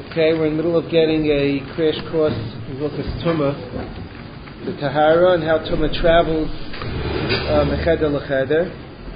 Okay, we're in the middle of getting a crash course in Hilchos Tumah, the Tahara, and how Tumah travels mecheder lecheder.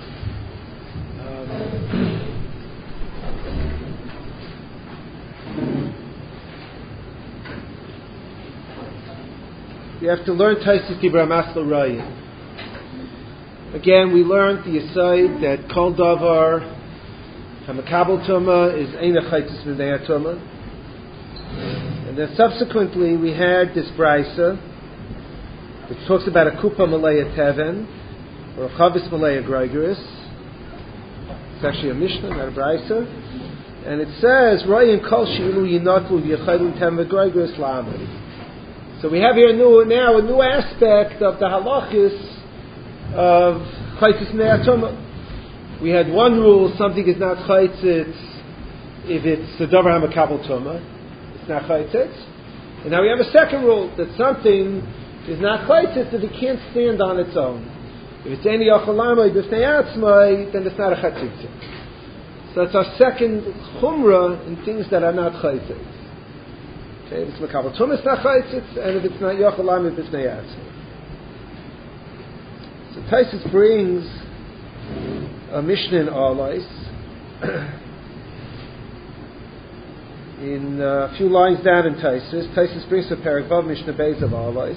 You have to learn Taisus Dibra Masla Raya. Again, we learned the aside that Kol Davar Hamakabel Tumah is Eina Chaitis B'nei Tumah. And then subsequently we had this Braisa which talks about a Kupa Malaya Teven or a Chavis Malaya Grigoris. It's actually a Mishnah, not a Braisa. And it says Raya Kol Shi'ilu Yinatlu V'Yachaylu Teven Grigoris La'amri. So we have here now a new aspect of the halachis of Chaitis B'nei Tumah. We had one rule: something is not chaitzitz if it's a davar hamakabel tumah. It's not chaitzitz. And now we have a second rule that something is not chaitzitz if it can't stand on its own. If it's any achalamay b'fnei atzmai, then it's not a chaitzitz. So it's our second chumrah in things that are not chaitzitz. Okay, if it's makabel tumah, it's not chaitzitz, and if it's not achalamay b'fnei atzmai. So Taisus brings a Mishnah in Alais, in a few lines down in Taisus. Taisus brings a parak of Mishnah Beis of Alais.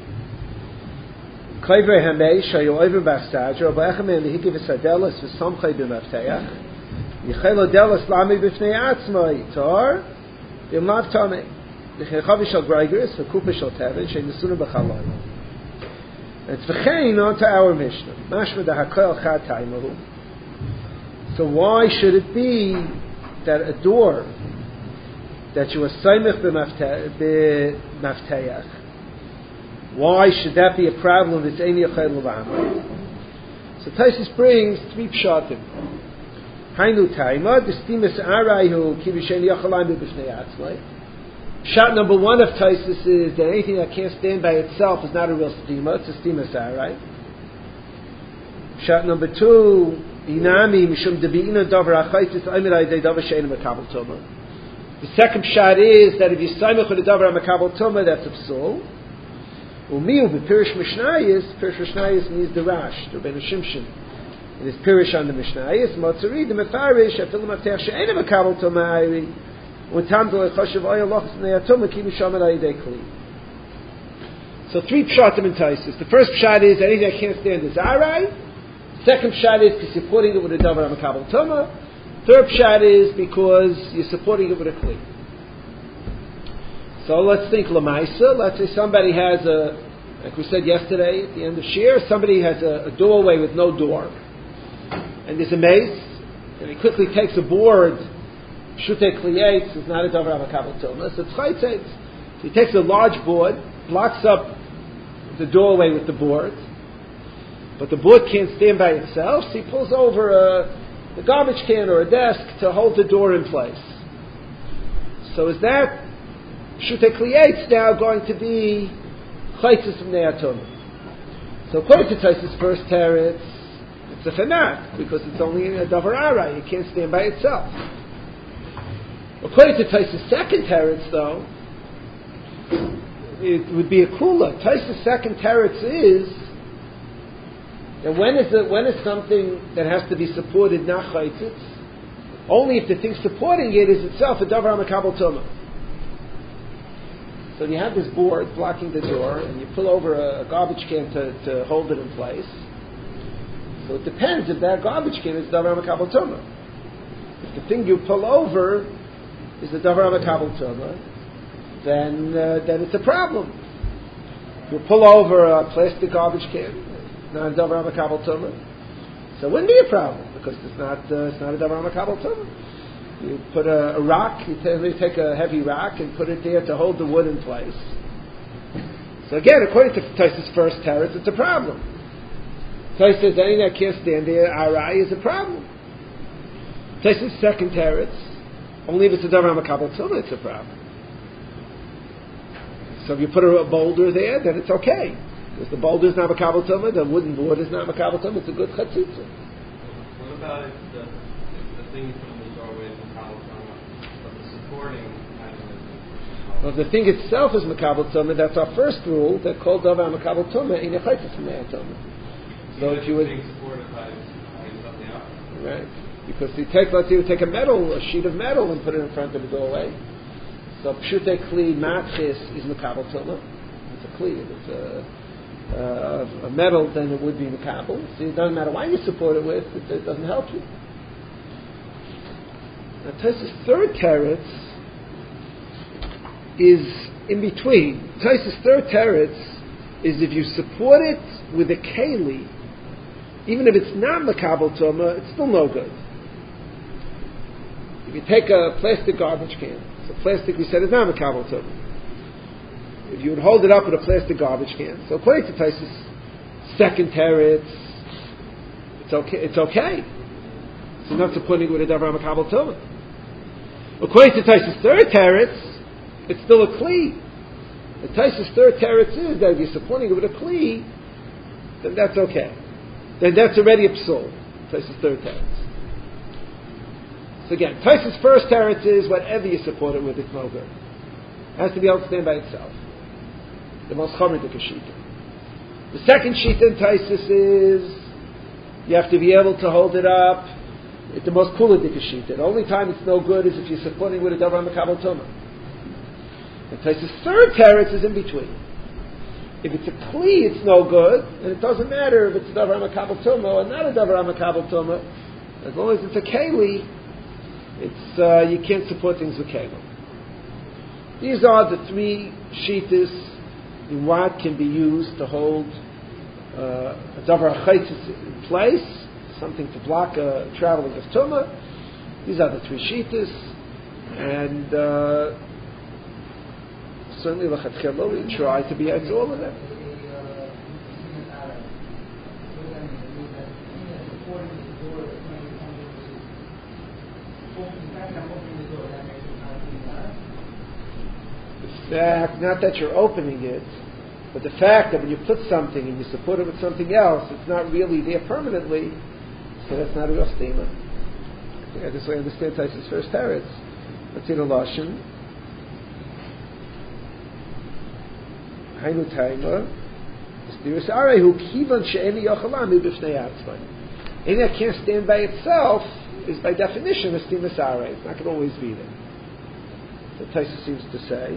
Kaivrei Hamei shayu over b'asadra b'echamei lihikiv v'sadelas v'samchei b'mavteach yichelo delas lami b'fnei atzmai tar b'mav tamei v'chechavi shal grigoris v'kupa shal teven she'nisuna b'chalai. It's v'chein on to our Mishnah. Mashma da'hakoel chad taimahu. So why should it be that a door that you are saimich b'mafteach, why should that be a problem if it's ein yachayil l'v'amay? So Taisus brings three pshatim. Hainu taima, d'stimus arayhu ki v'shein yachalayim b'b'fnei atzmai. Pshat number one of Taisus is that anything that can't stand by itself is not a real stima, it's a stimus aray. Pshat number two, Inami mishum debi'ina davar achaitis aymirai de davar she'ena makabel tumah. The second shot is that if you saimach with a davar makabel tumah, that's a psul. Umiu b'pirish mishnayis means the Rash, the Rebbeinu Shimshon. It is pirish on the mishnayis. Motzari the mefarish afilu maftech she'ena makabel tumah ayri. U'tam do echoshev oya lochus b'nei tumah ki misham al ayidei kli. So three pshatim in Taisus. The first pshat is anything that can't stand is aray. Second pshat is because you're supporting it with a davar hamakabel tumah. Third pshat is because you're supporting it with a kli. So let's think lamaisa. Let's say somebody has like we said yesterday at the end of Shir, somebody has a doorway with no door, and there's a mace, and he quickly takes a board. Shutei kliyates is not a davar hamakabel tumah. So it's chaytzitz. So he takes a large board, blocks up the doorway with the board. But the board can't stand by itself, so he pulls over a garbage can or a desk to hold the door in place. So is that Shutei Kliyates now going to be Chaitzis B'nei Tumah? So according to Taisus' first teretz, it's a fanat, because it's only a davar aray, it can't stand by itself. According to Taisus' second teretz, though, it would be a kula. Taisus' second teretz is and when is something that has to be supported not chaitzitz? Only if the thing supporting it is itself a davar hamakabel tumah. So you have this board blocking the door, and you pull over a garbage can to hold it in place. So it depends if that garbage can is davar hamakabel tumah. If the thing you pull over is a davar hamakabel tumah, then it's a problem. You pull over a plastic garbage can, not a davar hamakabel tumah, so it wouldn't be a problem because it's not a davar hamakabel tumah. You put a rock, you take a heavy rock and put it there to hold the wood in place. So again, according to Taisus' first teretz, it's a problem. Taisus says anything that can't stand there, aray, is a problem. Taisus' second teretz, only if it's a davar hamakabel tumah, it's a problem. So if you put a boulder there, then it's okay. Because the boulder is not makabel tumah, the wooden board is not makabel tumah, it's a good chatzitza. What about if the thing you put in the doorway is makabel tumah, but the supporting has a Well, if the thing itself is makabel tumah, that's our first rule, that kol davar makabel tumah ain't chaytzis mea tumah. So if you would... Right. Because let's say you take a sheet of metal and put it in front of the doorway. So pshute kli matchis is makabel tumah. It's a kli. If it's a metal, then it would be makabel. So it doesn't matter why you support it with, it doesn't help you. Now Tosfos' third teretz is in between. Tosfos' third teretz is if you support it with a keli, even if it's not makabel tumah, it's still no good. If you take a plastic garbage can, so plastic we said is not makabel tumah. If you would hold it up with a plastic garbage can, so according to Tosfos' second teretz, it's okay. So not supporting it with a davar makabel tumah. According to Tosfos' third teretz, it's still a kli. The Tosfos' third teretz is that if you're supporting it with a kli, then that's okay. Then that's already a psul. Tosfos' third teretz. So again, Tosfos' first teretz is whatever you support it with, it's no good. It has to be able to stand by itself. The most chomedik shita. The second shita in Tosfos is you have to be able to hold it up. It's the most kuladik shita. The only time it's no good is if you're supporting with a davar makabel tumah. And Tosfos' third teretz is in between. If it's a kli, it's no good, and it doesn't matter if it's a davar makabel tumah or not a davar makabel tumah. As long as it's a keli, it's you can't support things with keli. These are the three shitas in what can be used to hold a davar chaytzis in place, something to block a traveling of tumah. These are the three shitas, and certainly l'chatchila we try to be out to all of them. The fact, not that you're opening it, but the fact that when you put something and you support it with something else, it's not really there permanently, so that's not a real statement. I think this way I understand Tosfos' first teretz. Let's see the lashon. Hainu taima, stiris arehu kivan she'eni yochalam b'fnei atzmai. Any that can't stand by itself is by definition a stiris arei. It's not going to always be there. So Tosfos seems to say.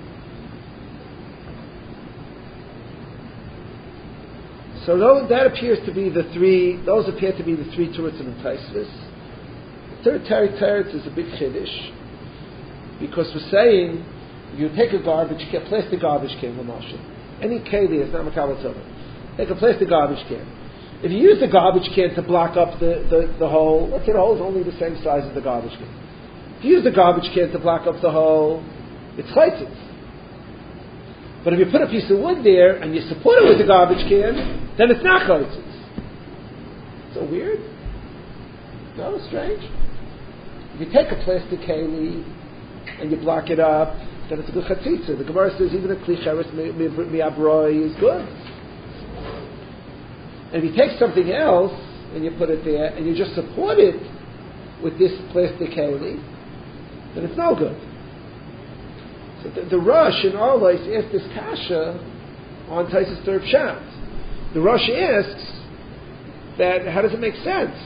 So that appears to be the three. Those appear to be the three teretzim in Tosfos. The third teretz is a big chiddush because we're saying you take a plastic garbage can, any keli is not makabel tumah. Take a plastic garbage can. If you use the garbage can to block up the hole, let's say the hole is only the same size as the garbage can. If you use the garbage can to block up the hole, it's chaytzis. But if you put a piece of wood there and you support it with the garbage can, then it's not chaytzis. So weird? No, strange. If you take a plastic keli and you block it up, then it's a good chatzitza. The Gemara says even a kli cheres mi'abroi is good. And if you take something else and you put it there and you just support it with this plastic keli, then it's no good. So the Rosh in Arlois asked this kasha on Tosfos' third pshat. The Rosh asks that how does it make sense?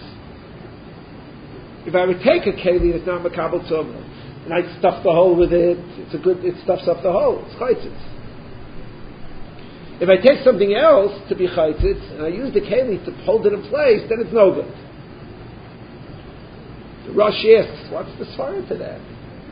If I would take a keli that's not makabel tumah, and I stuff the hole with it, it stuffs up the hole. It's chaytzitz. If I take something else to be chaytzitz, and I use the keli to hold it in place, then it's no good. The Rosh asks, what's the svara to that?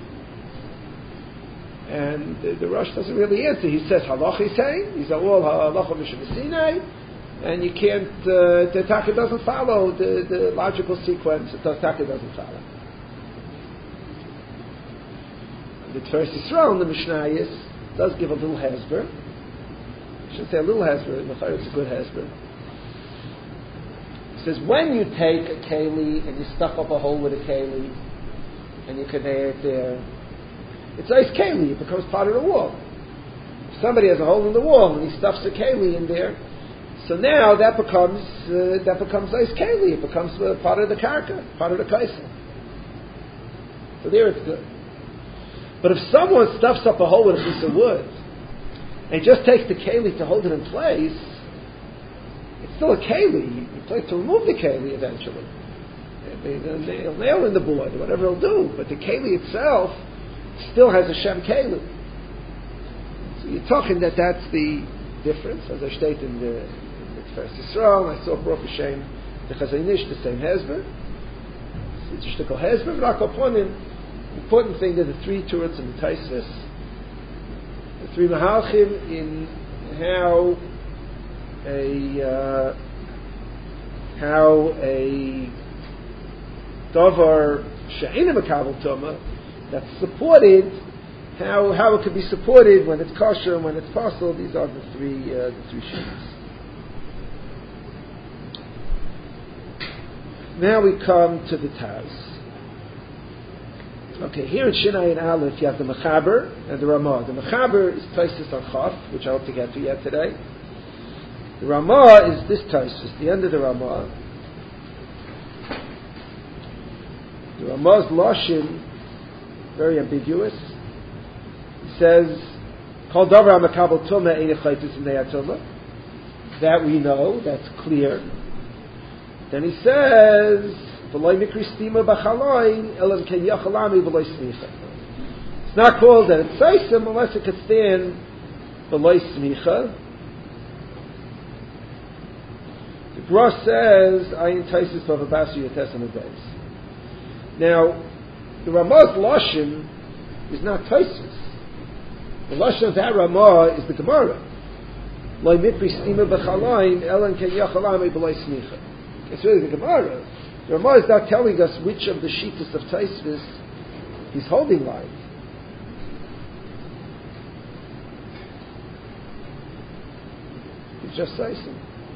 And the Rosh doesn't really answer. He says, halach he's saying. He's all halacha mishum Sinai, and you can't, the taka doesn't follow the logical sequence. The taka doesn't follow. The Tveres Yisrael, the Mishnayos, does give a little hesber. I shouldn't say a little hesber, in the Chayr it's a good hesber. It says, when you take a keli and you stuff up a hole with a keli, and you convey it there, it's ice keli, it becomes part of the wall. If somebody has a hole in the wall and he stuffs a keli in there, so now that becomes ice keli, it becomes part of the karka, part of the kaisa. So there it's good. But if someone stuffs up a hole with a piece of wood and just takes the keli to hold it in place, it's still a keli. You place to remove the keli eventually. They'll nail in the board, whatever they'll do. But the keli itself still has a Shem keli. So you're talking that's the difference, as I stated in the first Yisrael. I saw Baruch Hashem the Chazanish, the same Hezbollah. It's a shtickle Hezbollah, but Akoponim. Important thing are the three Turats and the Taisus, the three Mahalchim in how a davar she'ena makabel tuma that's supported, how it could be supported when it's kosher and when it's possible. These are the three sheets. Now we come to the Taz. Okay, here in Shinai and Aleph you have the Mechaber and the Ramah. The Mechaber is Taisus on Chaf, which I hope to get to yet today. The Ramah is this Taisus, the end of the Ramah. The Ramah's Lashon, very ambiguous. He says, Kol davar makabel tumah ein chaytus b'nei tumah. That we know, that's clear. Then he says, V'loy mikri stima b'chaloin elam ken yachalami v'loy smicha. It's not called that it's Saisim unless it could stand v'loy smicha. The Gra says, Ayin Taisus Bavabasu Yatesam Adais. Now, the Ramah's Lashon is not Taisus. The Lashon of that Ramah is the Gemara. Loi mitri stima b'chalaim elan ken yachalami b'loi smicha. It's really the Gemara. The Ramah is not telling us which of the shittas of Taisus he's holding line. It's just Taisus.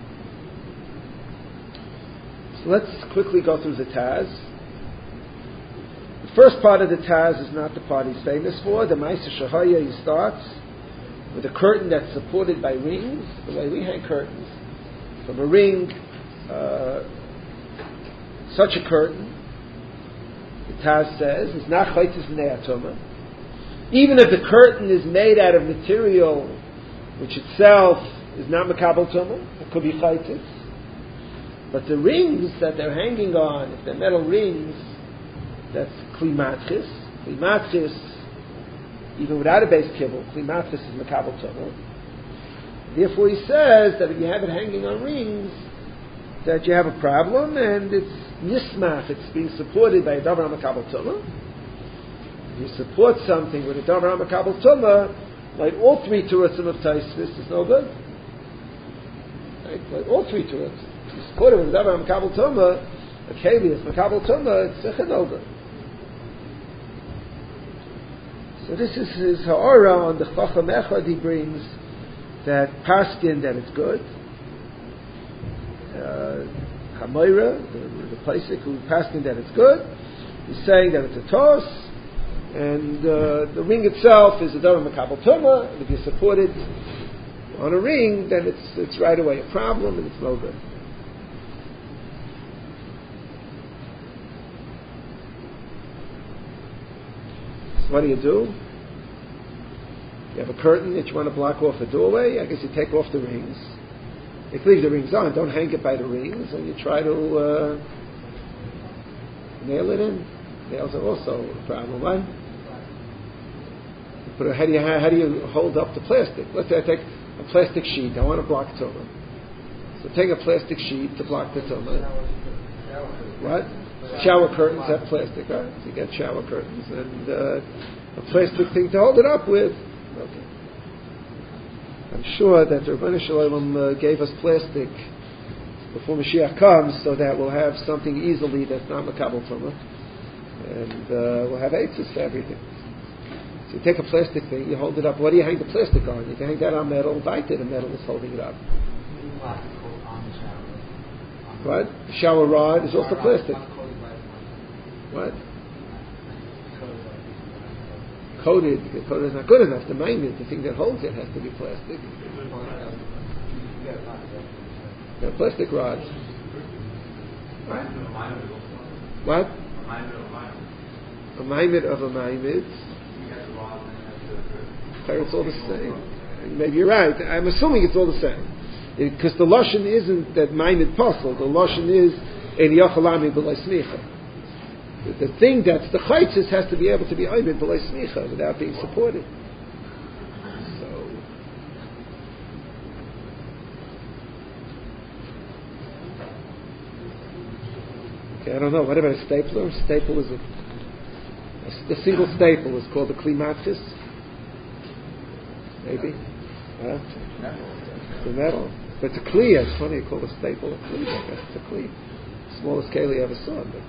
So let's quickly go through the Taz. The first part of the Taz is not the part he's famous for. The Ma'aser Shahaya, he starts with a curtain that's supported by rings, the way we hang curtains. From a ring, such a curtain, the Taz says, is not chaytis b'nei atoma. Even if the curtain is made out of material which itself is not makabel toma, it could be chaytis. But the rings that they're hanging on, if they're metal rings, that's klimatchis. Klimatchis, even without a base kibble, klimatchis is makabel toma. Therefore he says that if you have it hanging on rings, that you have a problem, and it's nismach, it's being supported by a davar makabel toma. If you support something with a davar makabel toma, like all three turutzim of Taisvis, is no good. Right? Like all three turutzim. If you support it with a davar makabel toma, a keli is makabel toma, it's a no good. So this is his ha'ara on the Chacham Echad he brings, that paskin that it's good. Hamoira, the Paisik who paskin that it's good, he's saying that it's a toss, and the ring itself is a davar makabel tuma, and if you support it on a ring, then it's right away a problem, and it's no good. So what do? You have a curtain that you want to block off a doorway. I guess you take off the rings. You leave the rings on. Don't hang it by the rings, and you try to nail it in. Nails are also a problem, right? But how do you hold up the plastic? Let's say I take a plastic sheet. I want to block Torah. So take a plastic sheet to block the Torah. What? Shower curtains have plastic, right? So you get shower curtains and a plastic thing to hold it up with. Okay. I'm sure that the Rebbeinu Shalom gave us plastic before Mashiach comes, so that we'll have something easily that's not makabel tuma, and we'll have eitzes for everything. So you take a plastic thing, you hold it up. What do you hang the plastic on? You can hang that on metal. Baita, the metal is holding it up. What? The shower rod is also plastic. What? Coated is not good enough. The magnet, the thing that holds it, has to be plastic. Yeah, plastic rods. What? A magnet of a magnet. It's all the same. Maybe you're right. I'm assuming it's all the same. Because the Lashon isn't that minded puzzle. The Lashon is Ein Yachalami B'lai Smicha. The thing that's the Chaitzis has to be able to be Oimid B'lai Smicha without being supported. Okay, I don't know. What about a stapler? A staple is a single staple is called a klimatis. Maybe. It's a metal. But it's a kli. It's funny you call a staple a kli. I guess it's a kli. Smallest keli I ever saw. But,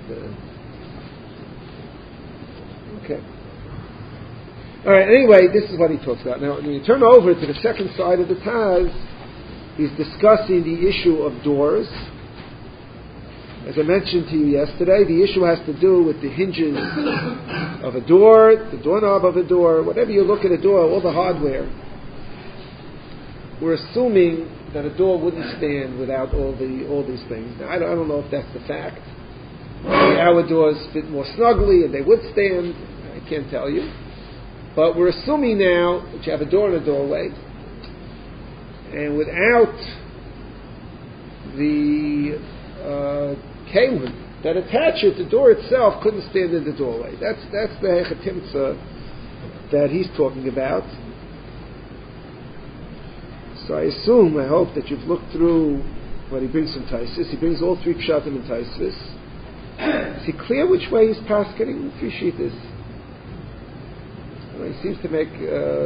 okay. All right. Anyway, this is what he talks about. Now, when you turn over to the second side of the Taz, he's discussing the issue of doors. As I mentioned to you yesterday, the issue has to do with the hinges of a door, the doorknob of a door, whatever you look at a door, all the hardware. We're assuming that a door wouldn't stand without all these things. Now, I don't know if that's the fact. Maybe our doors fit more snugly and they would stand. I can't tell you. But we're assuming now that you have a door and a doorway, and without the kalim that attach it, the door itself couldn't stand in the doorway. That's the hechatimtza that he's talking about. So I hope that you've looked through what he brings from Taisus. He brings all three pshatim in Taisus. Is he clear which way he's paskening? Appreciate this. He seems to make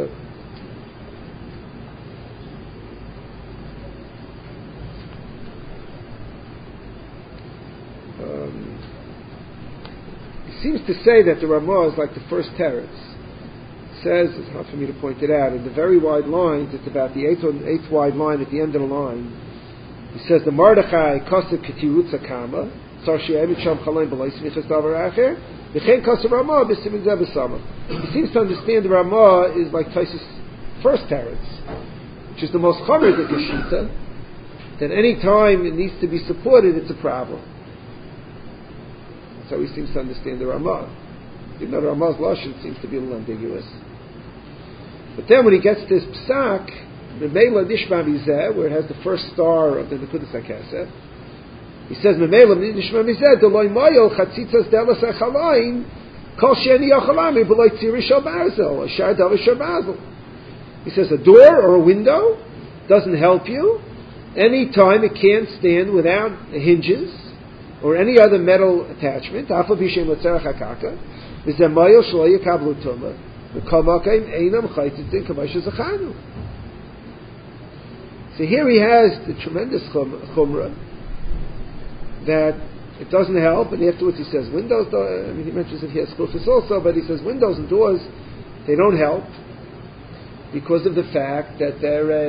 he seems to say that the Ramah is like the first teretz. It says, it's hard for me to point it out, in the very wide lines, it's about the eighth wide line at the end of the line. He says, the Mardechai Kasev Ketirutza Kama, Sar She'emit Sham Chalaim B'lai Smichas Davar Acher, V'chein Kasev Ramah B'Simin Zeh B'Sama. He seems to understand the Ramah is like Taisus' first teretz, which is the most chamer the Keshita, that any time it needs to be supported, it's a problem. So he seems to understand the Ramah. Even though the Ramah's Lashon seems to be a little ambiguous. But then when he gets to this Psak, Memela Nishma Mizeh, where it has the first star of the Nekudas HaKesef, he says, Memela Nishma Mizeh, Deloy Moyel Chatzitzas Delas HaChalayim, Kol Sheni Yachalami, Beloy Tziri Shal Barzel, Ashar Davar Shal Barzel. He says, a door or a window doesn't help you. Any time it can't stand without hinges, or any other metal attachment. So here he has the tremendous chumrah that it doesn't help, and afterwards he says windows, he mentions it here Skufis also, but he says windows and doors, they don't help because of the fact that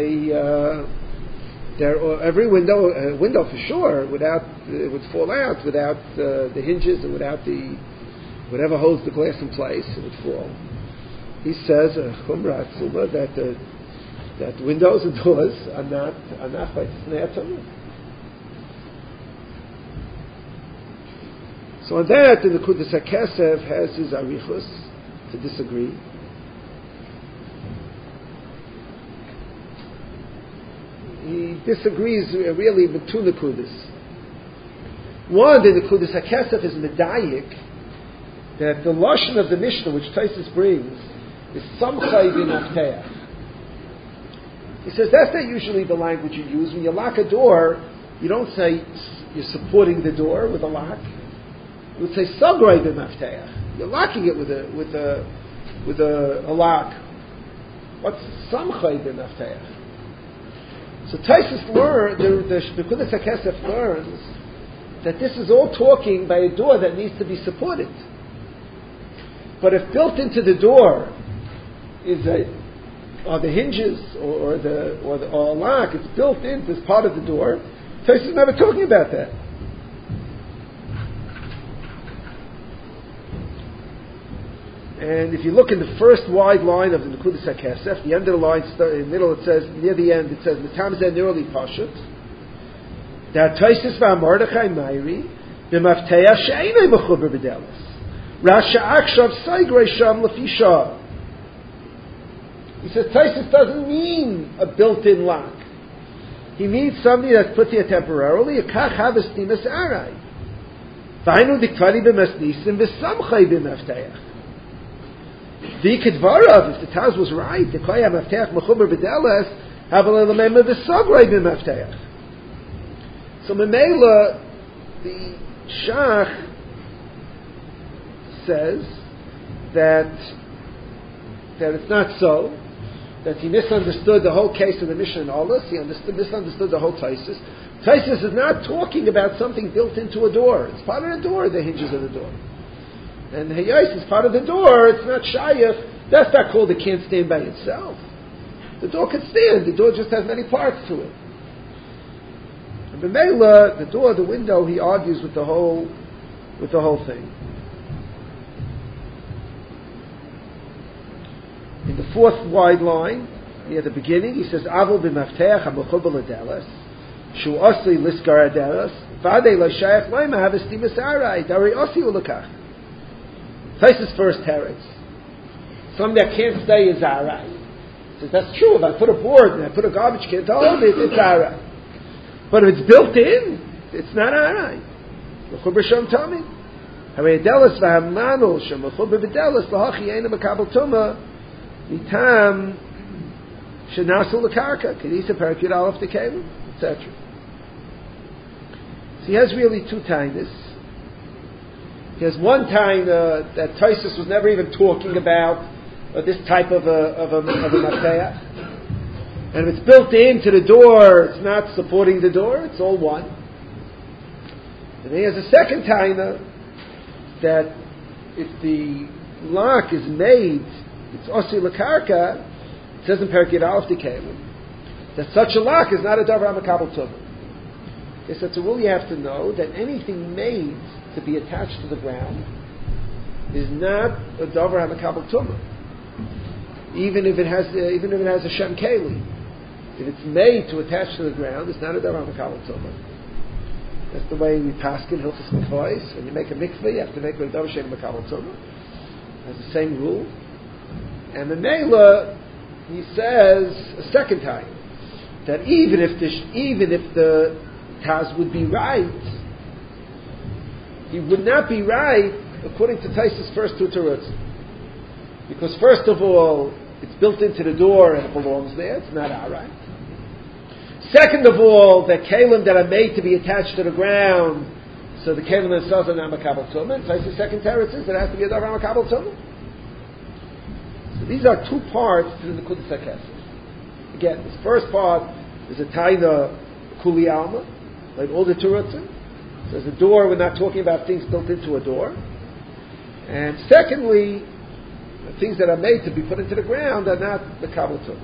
every window for sure, it would fall out without the hinges and without whatever holds the glass in place, it would fall. He says, Chumra Atzuma, that windows and doors are not like Tzneatum. So on that, the Nekudas HaKesef has his arichus to disagree. He disagrees really with two Nekudas. One, the Nekudas HaKesef is medayik, that the Lashon of the Mishnah, which Taisus brings, is Samchai bin Afteach. He says that's not usually the language you use. When you lock a door, you don't say you're supporting the door with a lock. You would say Sagrei bin Afteach. You're locking it with a lock. What's Samchai bin Afteach? So Taisus learned, the Nekudas HaKesef learns that this is all talking by a door that needs to be supported. But if built into the door are the hinges or a lock, it's built in as part of the door, Taisus is never talking about that. And if you look in the first wide line of the Nekudas HaKesef, the end of the line, in the middle it says, near the end it says, Mitam Zeh Nirli Pashut, that Taisus v'Mordechai Meiri, b'Mafteach she'einei mechuber b'delos. Rasha Akshav Saigrei Sham Lefisha. He says Taisus doesn't mean a built-in lock. He means something that's put there temporarily. Kach havestimas arai. V'hainu diktari b'masnisim v'samchai b'mafteach. V'ikadvarav, if the Taz was right, the koya mafteach mechuber b'deles havel elemema v'sagrei b'mafteach. So Memela, the Shach says that it's not so, that he misunderstood the whole case of the Mishnah and Olas, he misunderstood the whole Taisus. Taisus is not talking about something built into a door. It's part of the door, the hinges of the door. And Hayais is part of the door, it's not Shayach. That's not called it can't stand by itself. The door can stand, the door just has many parts to it. And B'meila, the door, the window, he argues with the whole thing. In the fourth wide line, near the beginning, he says, Avol b'mafteach ha-mechubel adelas, shu osli liskar adelas, v'adei lo shayach loima havestimas arai, dari osi ulakach. Taisus first teretz. Something that can't stay is arai. He says, that's true. If I put a board and I put a garbage can to hold it, it's arai. But if it's built in, it's not arai. Mechuber shom tamid. Harei adelas v'hamanu shem mechuber b'delas l'hachi eina mekabel tumah mitam shenasu l'karka kedisa parakid alaf dekelu, etc. So he has really two tainas. He has one taina that Taisus was never even talking about this type of a mafteach. And if it's built into the door, it's not supporting the door, it's all one. And he has a second taina that if the lock is made, it's osi l'karka, it says in Parakid Aleph Dikelu, that such a lock is not a davar hamakabel tumah. Yes, that's a rule you have to know, that anything made to be attached to the ground is not a davar hamakabel tumah. Even if it has a shem keli, if it's made to attach to the ground, it's not a davar hamakabel tumah. That's the way we paskin hilchos mikvahs. When you make a mikvah, you have to make a davar shein makabel tumah. That's the same rule. And the Mela, he says a second time that even if the Taz would be right, he would not be right according to Taisus' first two terutzim. Because first of all, it's built into the door and it belongs there. It's not our right. Second of all, the kalim that are made to be attached to the ground, so the kalim themselves are not makabel tumah. Taisus' second teretz is that it has to be a davar makabel tumah. So these are two parts to the Nekudas HaKesef. Again, this first part is a taina kuli alma, like all the terutzim. So as a door, we're not talking about things built into a door. And secondly, the things that are made to be put into the ground are not the kabel tumah.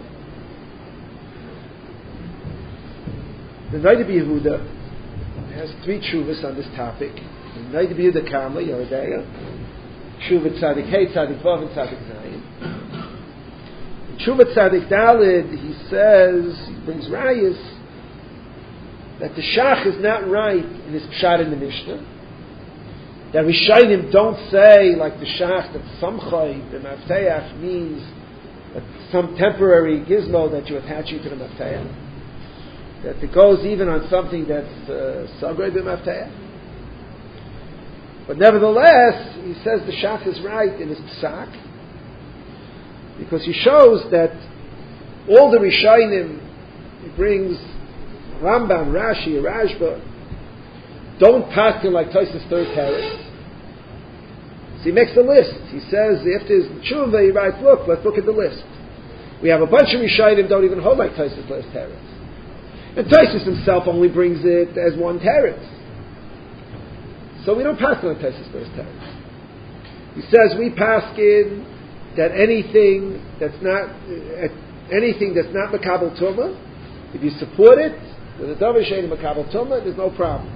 The Noda B'Yehuda has three tshuvas on this topic. The Noda B'Yehuda Kamla, Yeridea, Tshuva Tzadik Hey, Tzadik Vav, and Tzadik Zayin. Tshuva Tzadik Dalid, he says, he brings rayas, that the Shach is not right in his pshat in the Mishnah. That Rishonim don't say, like the Shach, that Samchai, the Mafteach, means some temporary gizmo that you're attaching to the Mafteach. That it goes even on something that's Sagrei b'Mafteach. But nevertheless, he says the Shach is right in his psak, because he shows that all the Rishonim, he brings Rambam, Rashi, Rashba, don't pass him like Taisus' third teretz. So he makes a list. He says, after his tshuva, he writes, let's look at the list. We have a bunch of Rishonim don't even hold like Taisus' first teretz. And Taisus himself only brings it as one teretz. So we don't pass him like Taisus' first teretz. He says, we pass in that anything that's not makabel tumah, if you support it with a davar shein makabel tumah, there's no problem.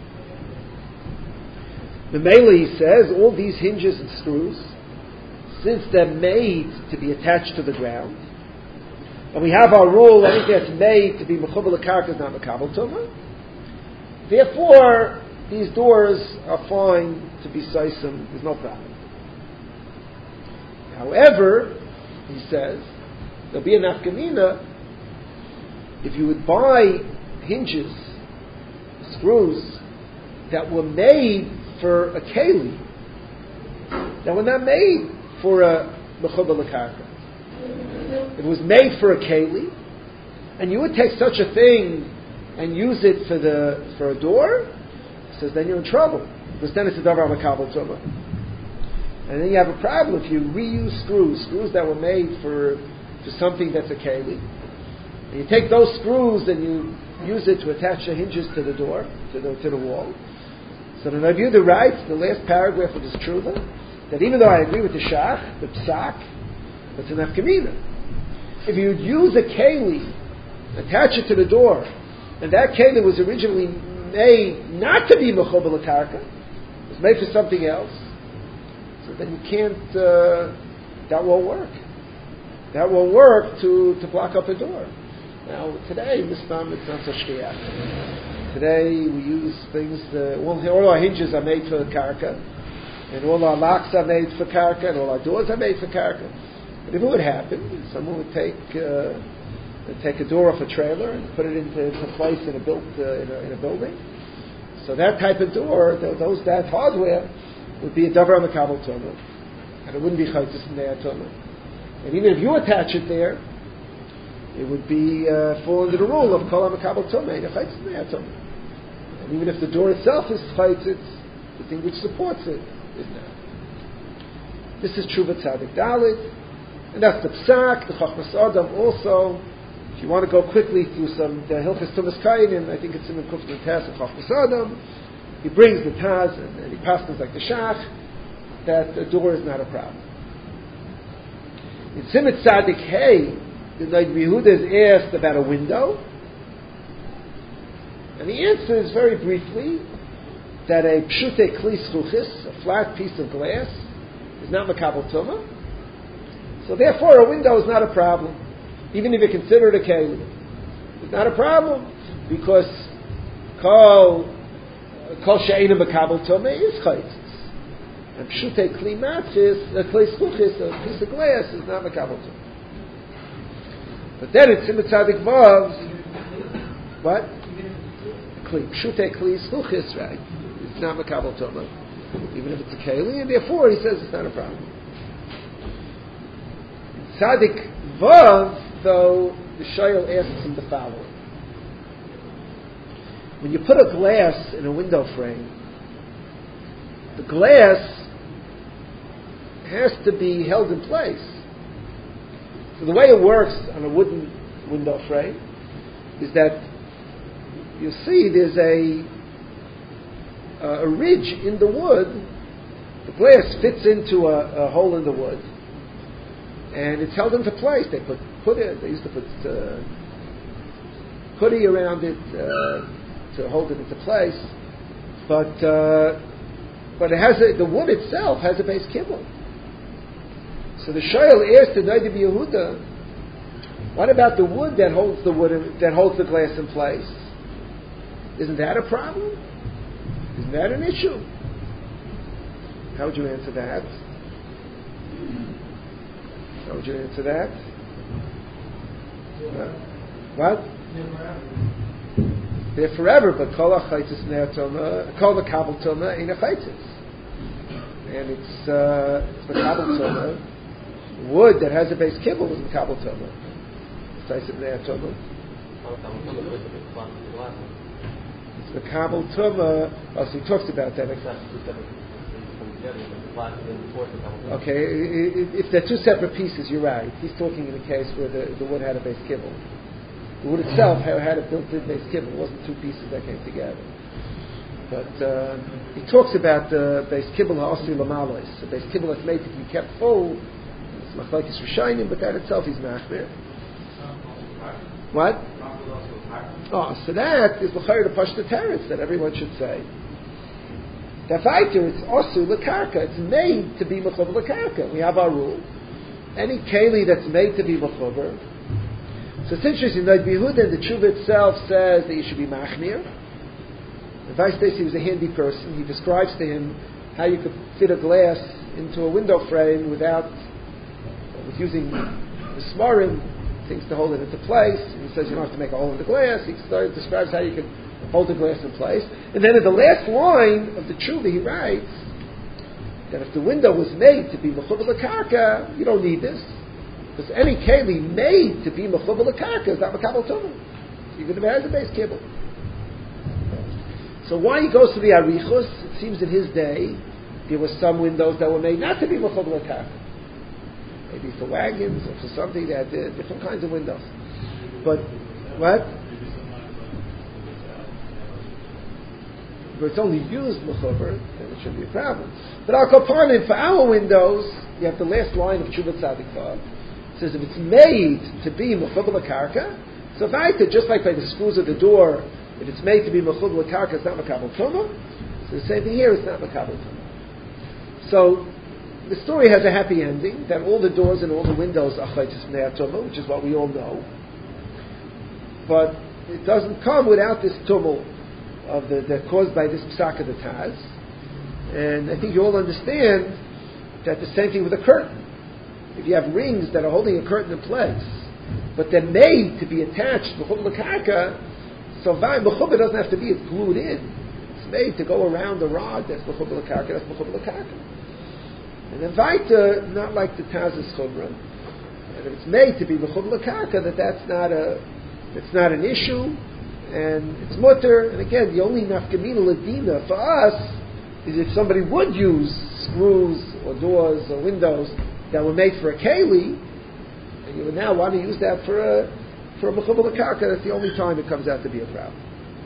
The Mela, he says, all these hinges and screws, since they're made to be attached to the ground, and we have our rule, anything that's made to be mechubel l'karka is not makabel tumah, therefore, these doors are fine to be seisim, there's no problem. However, he says, there'll be a nafkamina if you would buy hinges, screws that were made for a keli, that were not made for a mechubar l'karka. It was made for a keli, and you would take such a thing and use it for a door. He says then you're in trouble, because then it's a davar makabel tumah. And then you have a problem if you reuse screws that were made for something that's a keli, and you take those screws and you use it to attach the hinges to the door, to the wall. So the Rabbi Yehuda writes in the last paragraph of his Truma that even though I agree with the Shach, the Psak, it's an nafkamina. If you'd use a keli, attach it to the door, and that keli was originally made not to be mechubar l'karka, it was made for something else, so then you can't, that won't work. That won't work to block up a door. Now, today, this time it's not so shkiyah. Today, we use things, all our hinges are made for karka, and all our locks are made for karka, and all our doors are made for karka. But if it would happen, someone would take a door off a trailer and put it into place in a building. So that type of door, that hardware, would be a davar makabel tumah, and it wouldn't be chaytzis b'nei tumah. And even if you attach it there, it would be fall under the rule of kol makabel tumah and chaytzis b'nei tumah. And even if the door itself is chaytzis, the thing which supports it is not. This is Tshuva Tzadik Dalit, and that's the Psak, the Chachmas Adam also. If you want to go quickly through the Hilchas Tumas Kainim, I think it's in the Kuftin Taz of Chachmas Adam. He brings the Taz and he passes like the Shach that the door is not a problem. In Simet Tzadik Hey, the Noid Yehuda is asked about a window, and he answers very briefly that a pshute kli schuchis, a flat piece of glass, is not makabel tumah. So therefore, a window is not a problem, even if you consider it a keli. It's not a problem because kol she'einu makabel tumah is chaytzis, and pshute kli matzis, a kli schuchis, a piece of glass, is not makabel tumah. But then it's in the Tzadik Vav, what? Pshute kli schuchis, right? It's not makabel tumah, even if it's a keli, and therefore he says it's not a problem. Tzadik Vav, though, the Shayil asks him the following: when you put a glass in a window frame, the glass has to be held in place. So the way it works on a wooden window frame is that you see there's a ridge in the wood. The glass fits into a hole in the wood, and it's held into place. They used to put putty around it to hold it into place, but it has the wood itself has a base kibble. So the Shayil asked the Noid Yehuda, what about the wood that holds the glass in place? Isn't that a problem? Isn't that an issue? How would you answer that? How would you answer that? What? They're forever, but kol ha'chaytzis b'nei tumah, kol makabel tumah ain't a chaytzis, and it's makabel tumah. Wood that has a base kibble is makabel tumah. It's chaytzis b'nei tumah. It's makabel tumah. Oh, so he talks about that. Okay, if they're two separate pieces, you're right. He's talking in a case where the wood had a base kibble. The wood itself had a built-in base kibble. It wasn't two pieces that came together. But he talks about the base kibble ha'asri l'malos, the base kibble that's made to be kept full. It's machlokes rishonim, but that itself is machmir. What? Oh, so that is l'chayr the pashta teretz that everyone should say. The fighter, it's osu l'karka. It's made to be mechubar l'karka. We have our rule. Any keli that's made to be mechubar. So it's interesting. Noid Yehuda, the tshuva itself says that you should be machmir. The Vice Stacy was a handy person. He describes to him how you could fit a glass into a window frame with using the smarim things to hold it into place. And he says you don't have to make a hole in the glass. He describes how you can hold the glass in place. And then in the last line of the tshuva, he writes that if the window was made to be mechubar l'karka, you don't need this. Because any keli made to be mechubar l'karka is not makabel tumah, even if it has a base kibble. So why he goes to the arichus? It seems in his day there were some windows that were made not to be mechubar l'karka. Maybe for wagons or for something that had different kinds of windows. But what? But it's only used mechubar, then it shouldn't be a problem. But al kapanim, for our windows, you have the last line of Tshuva Tzadik Vav. It says if it's made to be mechubar l'karka, so if I could, just like by the screws of the door, if it's made to be mechubar l'karka, it's not makabel tumah. So the same thing here, it's not makabel tumah. So the story has a happy ending, that all the doors and all the windows are chaytis b'nei tumah, which is what we all know. But it doesn't come without this tumult of that caused by this psak of the Taz. And I think you all understand that the same thing with a curtain. If you have rings that are holding a curtain in place, but they're made to be attached mechubar l'karka, so mechubar doesn't have to be glued in. It's made to go around the rod. That's mechubar l'karka. That's mechubar l'karka. And then weiter, not like the Taz's chumrah. And if it's made to be mechubar l'karka, that's not an issue. And it's mutter, and again, the only nafkamina ladina for us is if somebody would use screws or doors or windows that were made for a keli, and you would now want to use that for a mechubar l'karka. That's the only time it comes out to be a problem.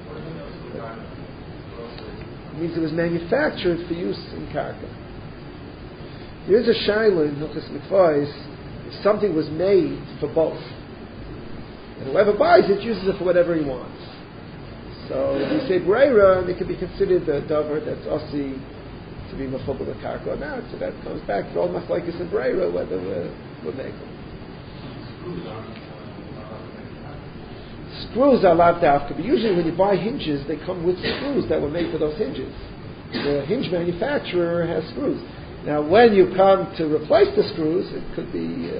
It means it was manufactured for use in karka. There is a shaila in Hilchos Mikvahos if something was made for both, and whoever buys it uses it for whatever he wants. So if you say breira, it can be considered a davar that's ossi to be mechubar l'karka or not. So that comes back to all machlokes and breira whether we're making. Screws are lav dafka, but usually when you buy hinges, they come with screws that were made for those hinges. The hinge manufacturer has screws. Now, when you come to replace the screws, it could be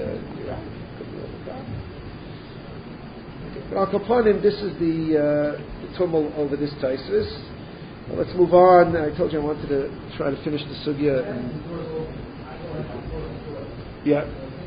Al Kapanim, this is the tumult over this Taisus. Now let's move on. I told you I wanted to try to finish the sugya. Yeah.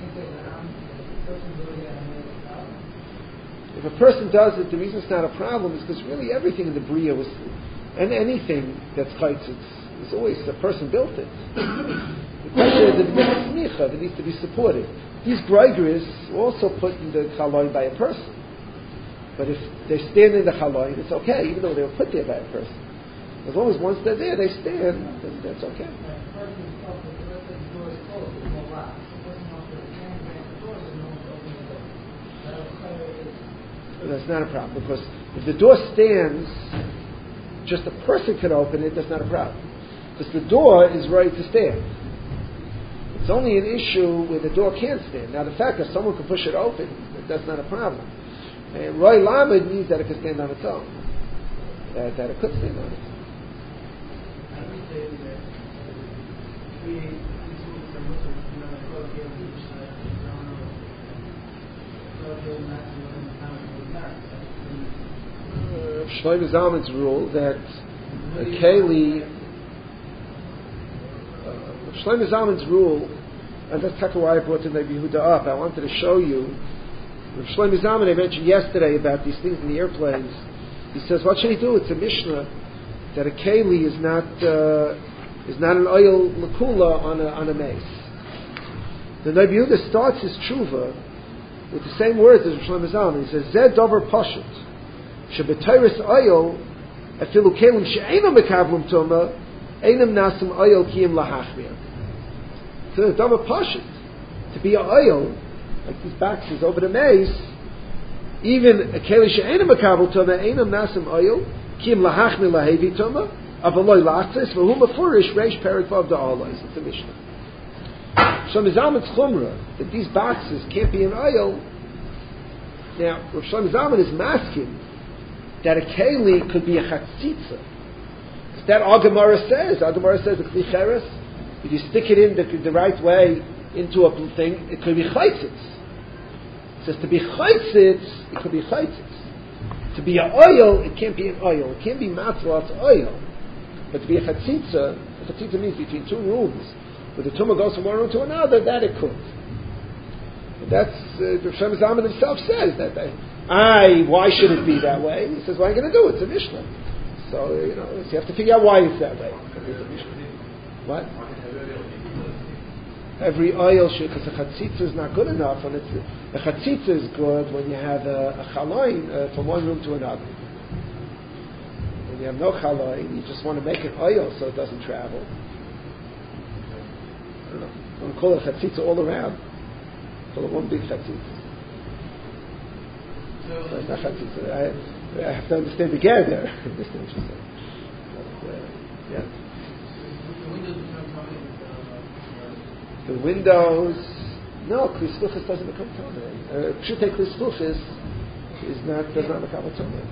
If a person does it, the reason it's not a problem is because really everything in the Bria was, and anything that's chaytzitz, it's always a person built it. The question is, it needs to be supported. These grigris were also put in the chaloi by a person. But if they stand in the chaloi, it's okay, even though they were put there by a person. As long as once they're there, they stand, then that's okay. That's not a problem, because if the door stands, just a person can open it, that's not a problem. Because the door is ready to stand. It's only an issue where the door can't stand. Now the fact that someone can push it open, that's not a problem. And Roy Lamed means that it could stand on its own. That it could stand on its own. Shlomo Zalman's rule that a keli, Shlomo Zalman's rule, and that's why I brought the Rabbi Yehuda up. I wanted to show you. Shlomo Zalman, I mentioned yesterday about these things in the airplanes. He says, what should he do? It's a Mishnah that a keli is not an oil lakula on a mace. The Rabbi Yehuda starts his tshuva with the same words as Shlomo Zalman. He says, Zed dover pashut. Shebetayris oil, afilu kelim she'enam mekavlum toma, enam nasim oil kiyim lahachmir. So the dover pashut, to be an oil, like these boxes over the mace, even a keli she'enam mekavlum toma, enam nasim oil kiyim lahachmir lahevi toma, avaloi latzis, v'hu mefurish reish perik vav da'alois. It's a Mishnah. Shlomo Zalman's chumrah, that these boxes can't be an oil. Now, Rav Shlomo Zalman is masking that a keli could be a chatzitza. That our Gemara says a kli cheres, if you stick it in the right way into a thing, it could be chaytzitz. It says to be chaitzitz, it could be chaitzitz. To be an oil, it can't be an oil. It can't be matzah, it's oil. But to be a chatzitza means between two rooms, where the tumah goes from one room to another, that it could. But that's, the Shem Zalman himself says that, why should it be that way? He says, what are you going to do? It's a Mishnah. So, you have to figure out why it's that way. It's a Mishnah. What? Every oil should, because the chatzitza is not good enough, and the chatzitza is good when you have a chaloin from one room to another. When you have no chaloin, you just want to make an oil so it doesn't travel. I don't know. I want to call it chatzitza all around. Call it one big chatzitza. So it's not chatzitza. I have to understand the gear there. Understand what you're saying. But, yeah. The windows, no, Kli Sluchis doesn't become Tomei. Pshutei Kli Sluchis does not become a Tomei.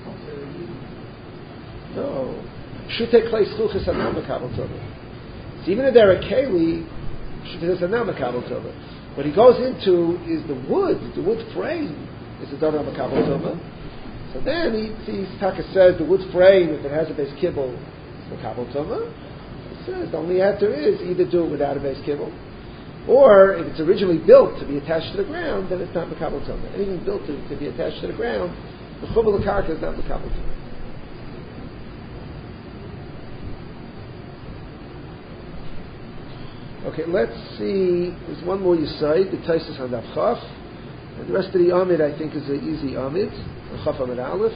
No. Pshutei Kli Sluchis are not Makabel Tomei. So even if they're a Keli, Pshutei are not Makabel Tomei. What he goes into is the wood frame is a Dovah Makabel Tomei. So then he Taka says the wood frame, if it has a base kibble, is Makabel Tomei. Says the only answer is either do it without a base kibble, or if it's originally built to be attached to the ground, then it's not makabel tumah. Anything built to be attached to the ground, the chubal karka is not makabel tumah. Okay, let's see. There's one more Yisayid, the Taisus on Daf Chaf, and the rest of the Amid I think is an easy Amid, Chaf Amid Aleph.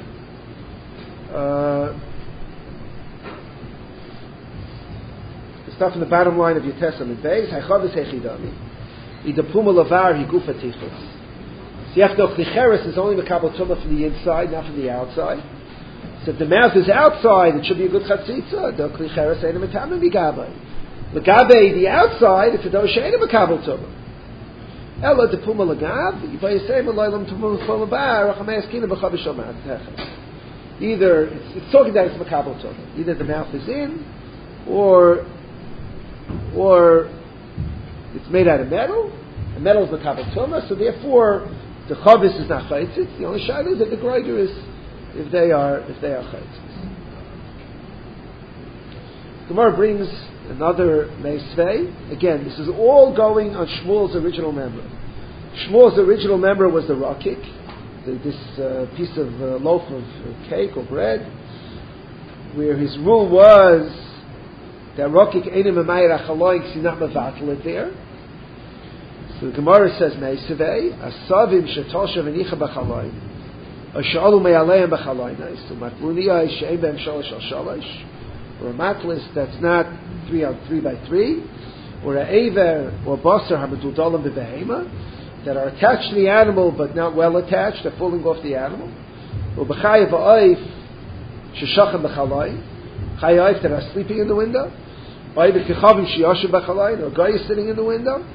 Stuff in the bottom line of your testament base. Haychavis hechidami. Idapuma lavar higufa tichus. So you have to know klicheres is only makabel tumah from the inside, not from the outside. So if the mouth is outside, it should be a good chatzitza. The klicheres ain't a metamin bigabay. Lagabe the outside, it's a dosh ain't a makabel tumah. Ella dapuma lagav. Yivay yisayim alaylam tumah cholabar. Rachamei eskina b'chavish omat teches. Either it's talking that it's makabel tumah. Either the mouth is in, or it's made out of metal, and metal is makabel tumah, so therefore the chavis is not chaytzitz. The only shayla is that the groiger is if they are chaytzitz. Gemara brings another meisvei. Again, this is all going on Shmuel's original member. Shmuel's original member was the rakik, this piece of loaf of cake or bread, where his rule was that Rokik Einim Amayir Achaloik, he's not mevatel it there. So the Gemara says, Meisavei, Asavim Shetosha V'nicha B'chaloik, Ashalu Me'aleim B'chaloik, so Matluniya She'em B'em Shalosh Al Shalosh, or a matlis that's not 3 on 3 by 3, or a Aver or Basar HaMeduldalim B'Behema, that are attached to the animal but not well attached, they're falling off the animal, or B'chayev V'oif Sheshachem B'chaloik, Chayav that are sleeping in the window, or a guy is sitting in the window,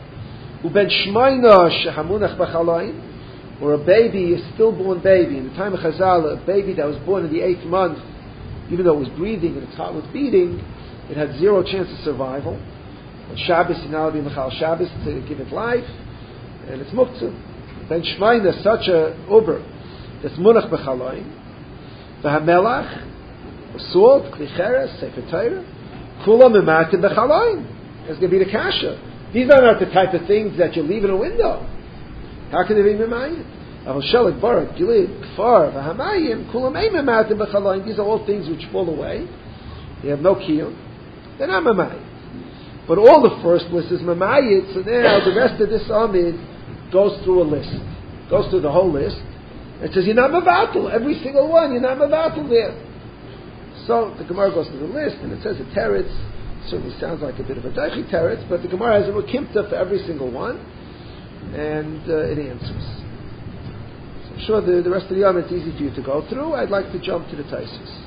or a baby, a stillborn baby. In the time of Chazal, a baby that was born in the 8th month, even though it was breathing and its heart was beating, it had 0 chance of survival. On Shabbos, you now be Mechal Shabbos to give it life, and it's muktzah. Ben Shmaina, such a uber that's munach b'chaloim, v'hamelach, salt, klicheres, sefer Torah, kula mematim b'chaloim. It's going to be the kasha. These are not the type of things that you leave in a window. How can they be memayim? Avoshelik barak gilid kfar v'hamayim kula mematim b'chaloim. These are all things which fall away. They have no kiyum. They're not memayim. But all the first list is memayit. So now the rest of this amid goes through a list. Goes through the whole list. It says you're not mevatel. Every single one you're not mevatel there. So the Gemara goes through the list, and it says a teretz. Certainly sounds like a bit of a daichi teretz, but the Gemara has a kimta for every single one, and it answers. So I'm sure the rest of the yom it's easy for you to go through. I'd like to jump to the Taisus.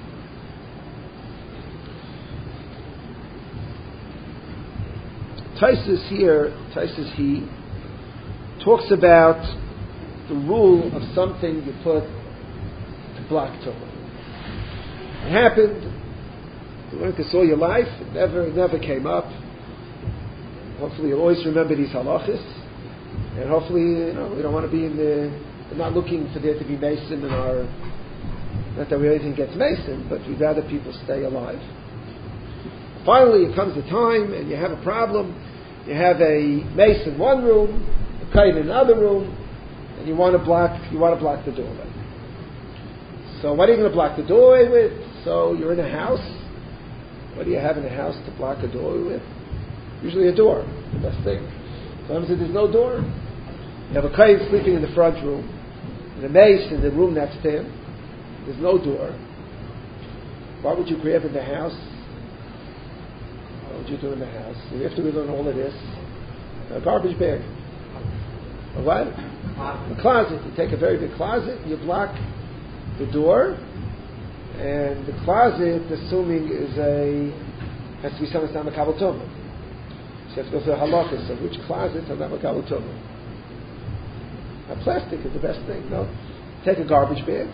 Taisus he talks about the rule of something you put to block Torah. It happened. You learned this all your life. It never came up. Hopefully, you'll always remember these halachas. And hopefully, we don't want to be we're not looking for there to be Mason in our, not that everything gets Mason, but we'd rather people stay alive. Finally, it comes a time and you have a problem. You have a mace in one room, a kite in another room, and you want to block the doorway. So what are you going to block the doorway with? So you're in a house. What do you have in a house to block a doorway with? Usually a door, the best thing. Sometimes if there's no door, you have a kite sleeping in the front room, and a mace in the room next to him. There's no door. What would you grab in the house? What would you do in the house? After we learn all of this, a garbage bag. A what? A closet. You take a very big closet, you block the door, and the closet, assuming has to be something that's not Makabel Tumah. So you have to go through the halachas of which closets are not Makabel Tumah. Now, plastic is the best thing. No, take a garbage bag,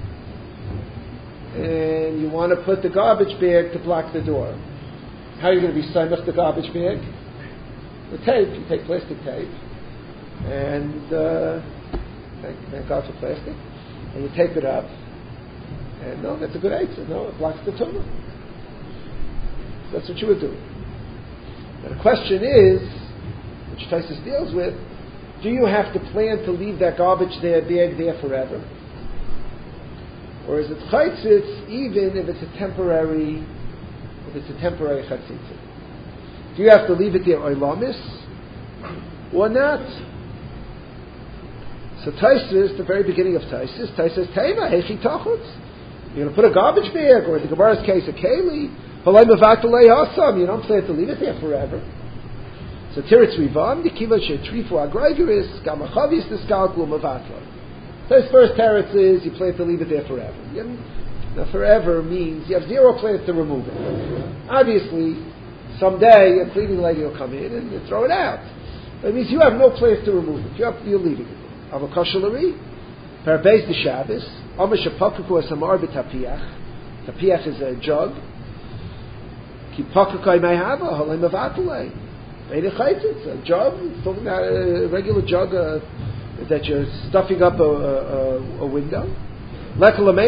and you want to put the garbage bag to block the door. How are you going to be signing up the garbage bag? With tape. You take plastic tape, and thank God for plastic, and you tape it up. And no, that's a good answer. No, it blocks the tumah. That's what you would do. Now the question is, which Taisus deals with, do you have to plan to leave that garbage bag there forever? Or is it chaytzitz even if it's a temporary chatzitza? Do you have to leave it there oilamis or not? So Taisus, the very beginning of Taisus, Tema hechi tachutz. You're going to put a garbage bag, or in the Gemara's case, a keli. You don't plan to leave it there forever. So Tiritz Rivam, Nikiva Shetrifu Agraigeris, Gamachavis Niskalklu Mavatla. So his first teretz is you plan to leave it there forever. Now forever means you have zero plans to remove it. Obviously, someday a cleaning lady will come in and you throw it out. But it means you have no plans to remove it. You're leaving it. Avokoshalari, Parabez de Shabbos, Omashapakuku Asamar B'Tapiach. Tapiach is a jug. Kipakukai Mehava, Halem Avatulei. It's a jug, it's talking about a regular jug that you're stuffing up a window. And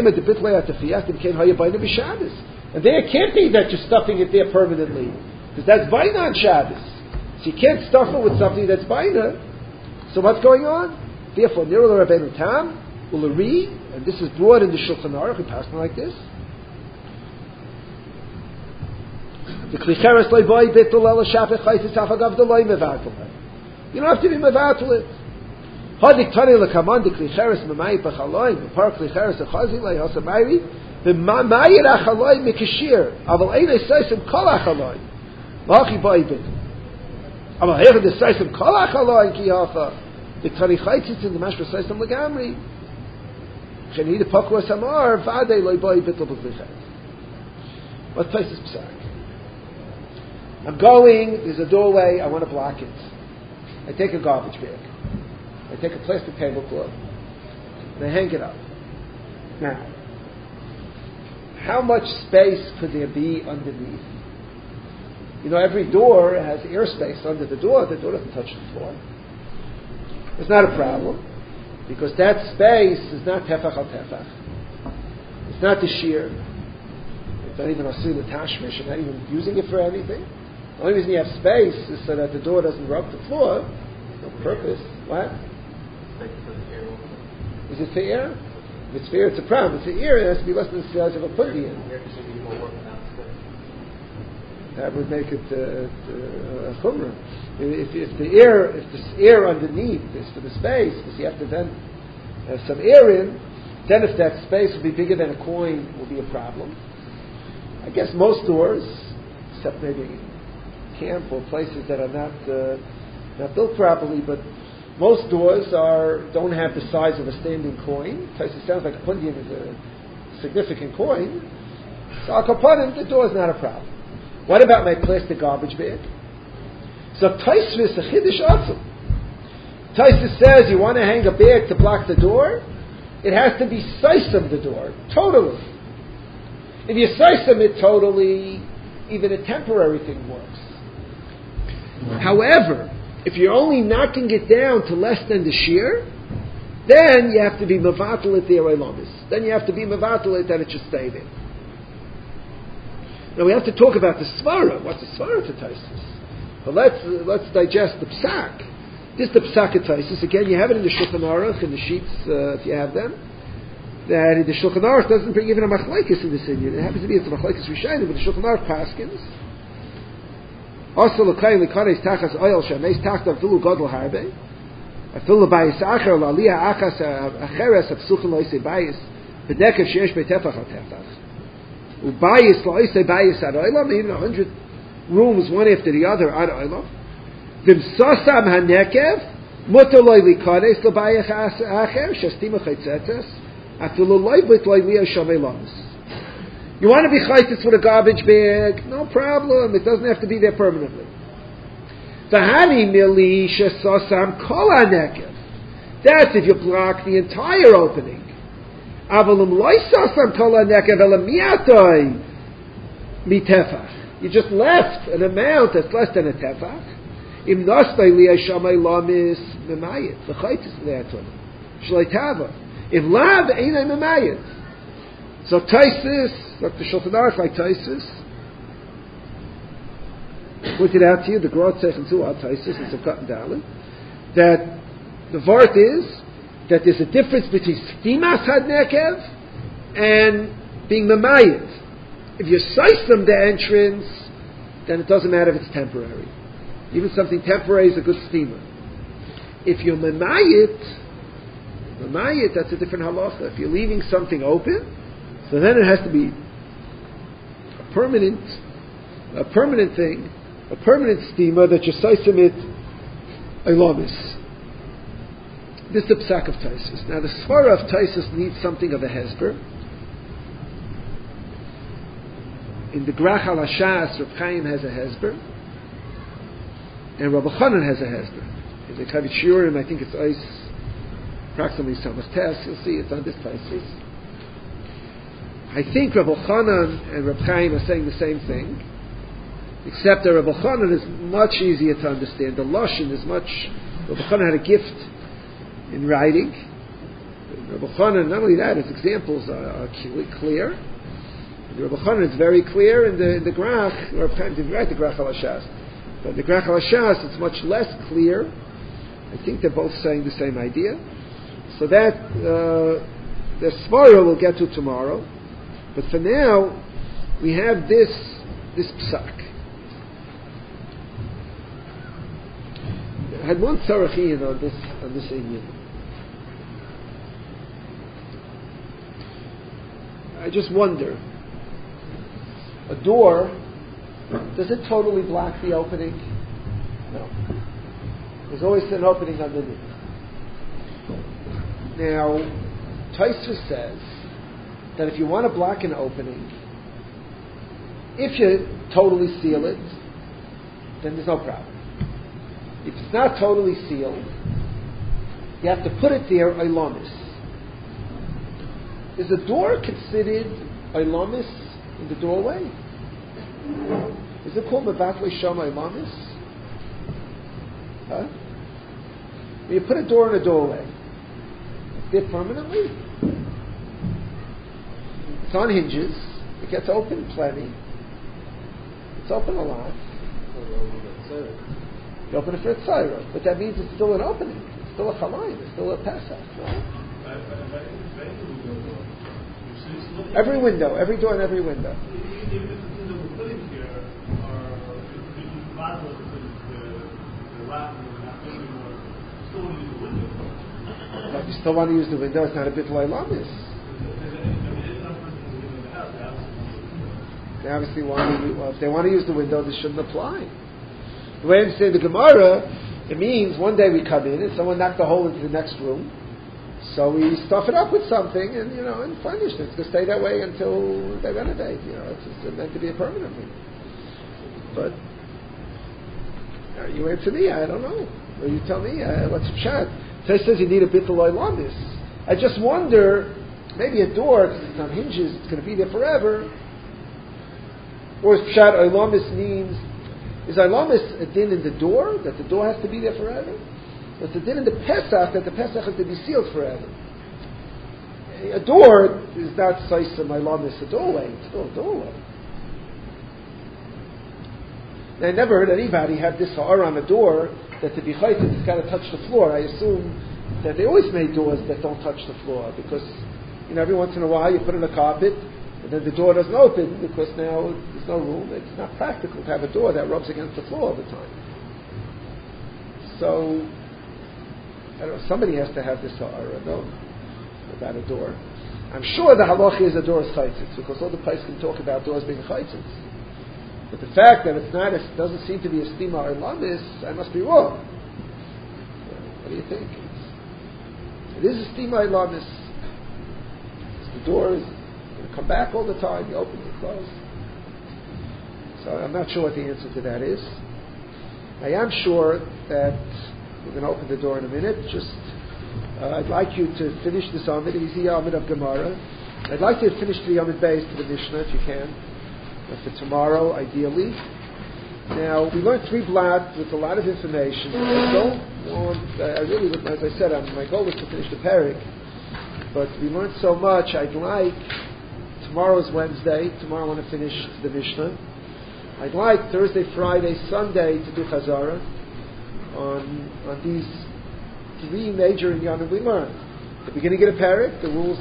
there it can't be that you're stuffing it there permanently, because that's Baina on Shabbos. So you can't stuff it with something that's Baina. So what's going on? Therefore, Nirul Rabbeinu Tam, Ulari, and this is brought in the Shulchan Aruch, we pass it like this. The klicheres loy bitul ala shapech chaytis afagav the loy mevatul. You don't have to be mevatul it. Hadik tani lekaman the klicheres memay b'chaloy b'par klicheres achazi loy hasamayri b'mayir achaloy mikashir aval einay seisim kol achaloy lachi boy bitul. Aval heir the seisim kol achaloy ki hafa the tani chaytis in the mashra seisim legamri cheni the pakwa samar v'adei loy boy bitul b'klicheres. What place is psak? I'm going, there's a doorway, I want to block it. I take a garbage bag. I take a plastic tablecloth. And I hang it up. Now, how much space could there be underneath? Every door has airspace under the door. The door doesn't touch the floor. It's not a problem, because that space is not tefach al tefach. It's not the shear. It's not even asil tashmish. I'm not even using it for anything. The only reason you have space is so that the door doesn't rub the floor. No purpose. What? Is it for air? If it's for air, it's a problem. If it's for air, it has to be less than the size of a putti in. That would make it a chumrah. If the air underneath is for the space, because you have to then have some air in, then if that space will be bigger than a coin, will be a problem. I guess most doors, except maybe camp or places that are not built properly, but most doors don't have the size of a standing coin. It sounds like a pundian is a significant coin. So I'll kapanim, the door is not a problem. What about my plastic garbage bag? So Taisvis a chiddush atzum. Taisvis says you want to hang a bag to block the door, it has to be seisem the door totally. If you seisem it totally, even a temporary thing works. However, If you're only knocking it down to less than the shear, then you have to be mevatel it the oilamis. Then you have to be mevatel it that it should stay there. Now we have to talk about the svara. What's the svara to Taisus? But let's digest the psak. This is the psak of Taisus. Again, you have it in the Shulchan Aruch, in the sheets, if you have them. That the Shulchan Aruch doesn't bring even a machlekes in this inyan. It happens to be it's a machlekes rishayim, but the Shulchan Aruch paskins. Also, l'kayim l'kanes tachas oil shameis tachta afilu godel harbe afilu bayis acher l'aliyah achas acheres apsuchen loisei bayis b'dekev sheyesh be'tefach al-tefach ubayis loisei bayis ad oilam, even 100 rooms one after the other ad oilam v'msosam hanekev muter loy l'kanes l'bayich acher shestima chaytzetes afilu loybit loy liyah shamei lamis. You want to be chaytis with a garbage bag? No problem. It doesn't have to be there permanently. V'hani mili shesosam kol hanekev. That's if you block the entire opening. Avalum loy sosam kol hanekev ela miatoi mitefach. You just left an amount that's less than a tefach. Im nostay liyah shamay lamis memayit. V'chaytis le'aton. Shloi tava. If lav einay memayit. So Taisus, Dr. Shulchan Aruch, like Taisus, pointed out to you, the Grot Sechem Tuah Taisus, and Sefkat and Dalit, that the vart is that there's a difference between Stimas Hadnekev and being Mamayit. If you size them the entrance, then it doesn't matter if it's temporary. Even something temporary is a good stima. If you're Mamayit, that's a different halacha. If you're leaving something open, so then it has to be a permanent thing, a permanent stima that you seisim it ilamis. This is the psak of Taisus. Now the svara of Taisus needs something of a hesber. In the Grach al Hashas, Reb Chaim has a hesber, and Rabbi Chanan has a hesber. In the Kavit Shiurim, I think it's approximately Samas Tes. You'll see it's on this Taisus. I think Rabbi Chanan and Reb Chaim are saying the same thing, except that Rabbi Chanan is much easier to understand. The Lashon is much. Rabbi Chanan had a gift in writing. Rabbi Chanan, not only that, his examples are clear. Rabbi Chanan is very clear in the Grach. Rabbi Chaim didn't write the Grach al Hashas, but in the Grach al Hashas it's much less clear. I think they're both saying the same idea. So that the svara we'll get to tomorrow. But for now, we have this psak. I had one tzarachian on this inyan. I just wonder, a door, does it totally block the opening? No. There's always an opening underneath. Now, Tosfos says that if you want to block an opening, if you totally seal it, then there's no problem. If it's not totally sealed, you have to put it there oilamis. Is the door considered oilamis in the doorway? Is it called mevatlei sham oilamis? Huh? When you put a door in a doorway, it's there permanently. It's on hinges. It gets open plenty. It's open a lot. You open it for a tzayra, but that means it's still an opening. It's still a chalayim. It's still a pesach. No? Every window, every door, and every window. But you still want to use the window. It's not a bit lamis. They obviously if they want to use the window, this shouldn't apply. The way I'm saying the Gemara, it means one day we come in and someone knocked a hole into the next room, so we stuff it up with something and furnish it. It's going to stay that way until they renovate. It's meant to be a permanent thing. But you answer me, I don't know. Or you tell me, what's the chat? So it says you need a bit of loy on this. I just wonder, maybe a door, because it's on hinges, it's going to be there forever. Or Pshat Oilamis means Is Ilamis a din in the door, that the door has to be there forever? Or it's a din in the Pesach, that the Pesach has to be sealed forever? A door is not Saisa Ilamis, a doorway. It's still a doorway. I never heard anybody have this ha'ara on the door that to be chaytin, it's got to touch the floor. I assume that they always made doors that don't touch the floor because, every once in a while you put in a carpet and then the door doesn't open because now there's no room. It's not practical to have a door that rubs against the floor all the time. So, I don't know, somebody has to have this ha'ara, no? About a door. I'm sure the halacha is a door is chaytzitz because all the place can talk about doors being chaytzitz. But the fact that it doesn't seem to be a stima or lamis, I must be wrong. What do you think? It is a stima or lamis. The door is going to come back all the time. You open and close. So I'm not sure what the answer to that is. I am sure that we're going to open the door in a minute. I'd like you to finish this Amid, easy Amid of Gemara. I'd like you to finish the Amid Beis to the Mishnah if you can. For tomorrow, ideally. Now, we learned 3 blot with a lot of information. I really, as I said, my goal was to finish the parak, but we learned so much. Tomorrow is Wednesday. Tomorrow I want to finish the Mishnah. I'd like Thursday, Friday, Sunday to do Chazara on these 3 major inyanim we learned. The beginning of the parak, the rules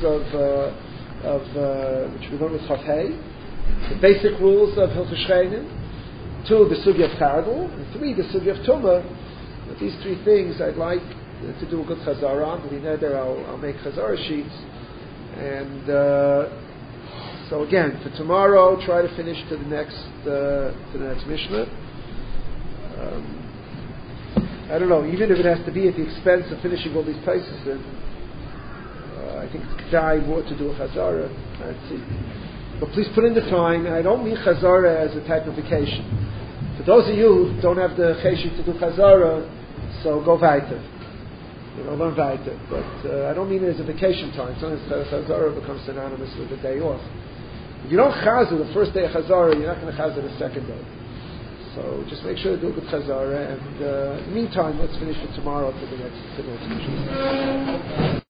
of which we learned with Chafhei, the basic rules of Hilchos Shcheinim, 2, the Sugya of Kardel, and 3, the Sugya of Tumah. With these 3 things, I'd like to do a good Chazara on. When there, I'll make Chazara sheets. And so again, for tomorrow, try to finish to the next Mishnah. I don't know, even if it has to be at the expense of finishing all these places, then I think it's kedai more to do a Chazara. Let's see. But please put in the time, and I don't mean Chazara as a type of vacation. For those of you who don't have the cheshik to do Chazara, so go weiter. Learn weiter. But I don't mean it as a vacation time. Sometimes Chazara becomes synonymous with a day off. If you don't Chazar the first day of Chazara, you're not going to Chazar the second day. So just make sure to do a good Chazara, and in the meantime, let's finish it tomorrow to the next mission.